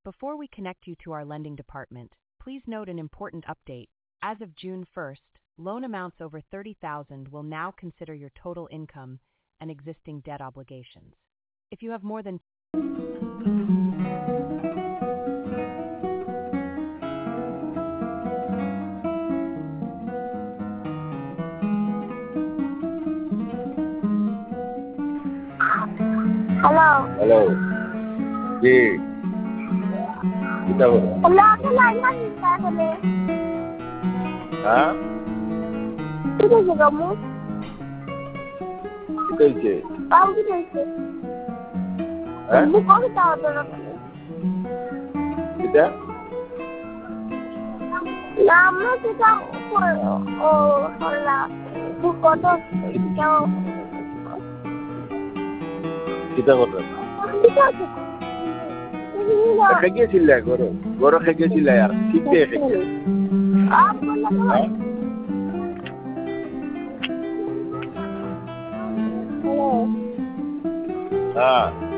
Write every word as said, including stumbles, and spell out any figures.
Before we connect you to our lending department, please note an important update. As of June first, loan amounts over thirty thousand will now consider your total income and existing debt obligations. If you have more than hello hello জি কিতা বলো hello আপনি line মারি তাহলে হ্যাঁ কি হয়েছে গমু কিতা হয়েছে বাবু কি হয়েছে হ্যাঁ মুখ কবে যাওয়া দরকার কিতা না আমরা যেটা ও হল্লা মুখ কত যাও কিতা কথা ঠিক আছে খেগেছিল গরো গরো খেগেছিল আর ঠিকই খেগে আপ বললা হ্যালো হ্যাঁ